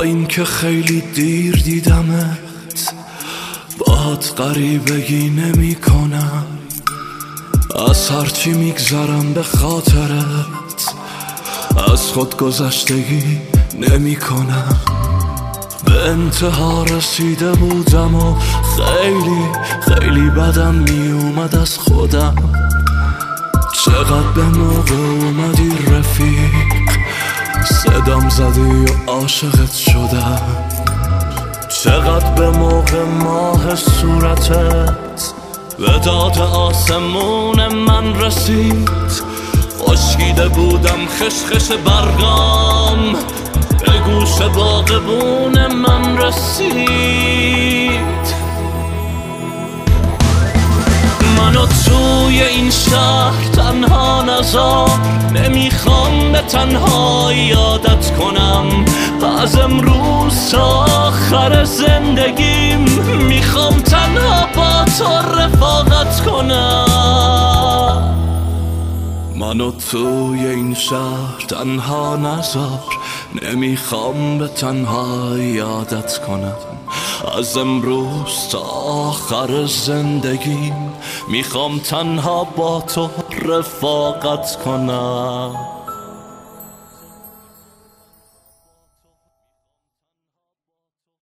اینکه خیلی دیر دیدمت باهات غریبگی نمی کنم، از هرچی میگذرم به خاطرت از خود گذشتگی نمی کنم. به انتها رسیده بودم و خیلی بدم می اومد از خودم. چقدر به موقع اومدی رفیق، صدام زدی و عاشقت شدم. چقدر به موقع ماه صورتت به داد آسمون من رسید. خشکیده بودم خشخش برگام به گوش باغبون من رسید. منو توی این شهر تنها نذار، نمیخوام به تنهایی یادت کنم. از امروز تا آخر زندگیم میخوام تنها با تو رفاقت کنم. منو توی این شهر تنها نذار، نمیخوام به تنها یادت کنم. از امروز تا آخر زندگیم میخوام تنها با تو رفاقت کنم.